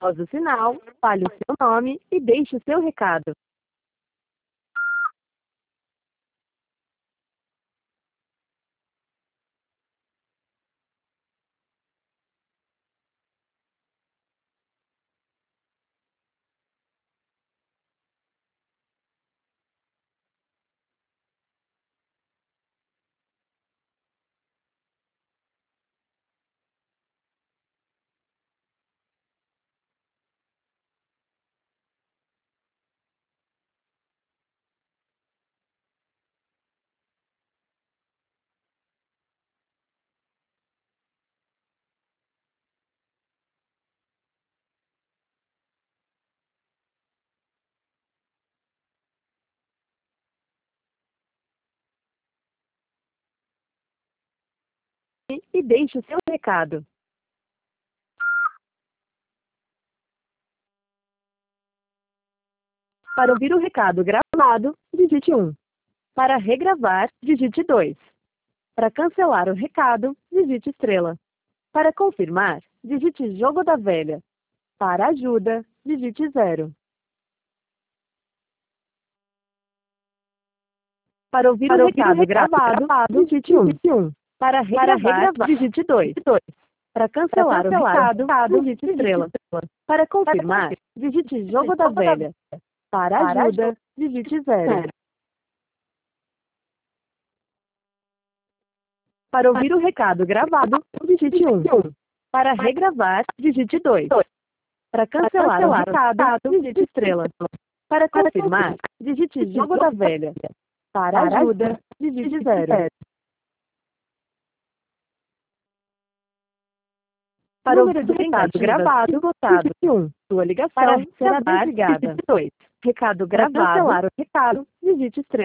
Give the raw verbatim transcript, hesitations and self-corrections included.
Após o sinal, fale o seu nome e deixe o seu recado. E deixe o seu recado. Para ouvir o recado gravado, digite um. Para regravar, digite dois. Para cancelar o recado, digite estrela. Para confirmar, digite jogo da velha. Para ajuda, digite zero. Para ouvir Para o ouvir recado, o recado gravado, gravado, digite um. Para regravar, Para regravar digite dois. Para cancelar, Para cancelar o recado, digite estrela. Para confirmar, digite jogo da velha. Para ajuda, digite zero. Para ouvir o recado gravado, digite um. Para regravar, digite dois. Para cancelar o recado, digite estrela. Para confirmar, digite jogo da velha. Para ajuda, digite zero. Para ouvir o recado gravado, digite um. Sua ligação será desligada. dois. Recado gravado. Para cancelar o recado, digite estrela.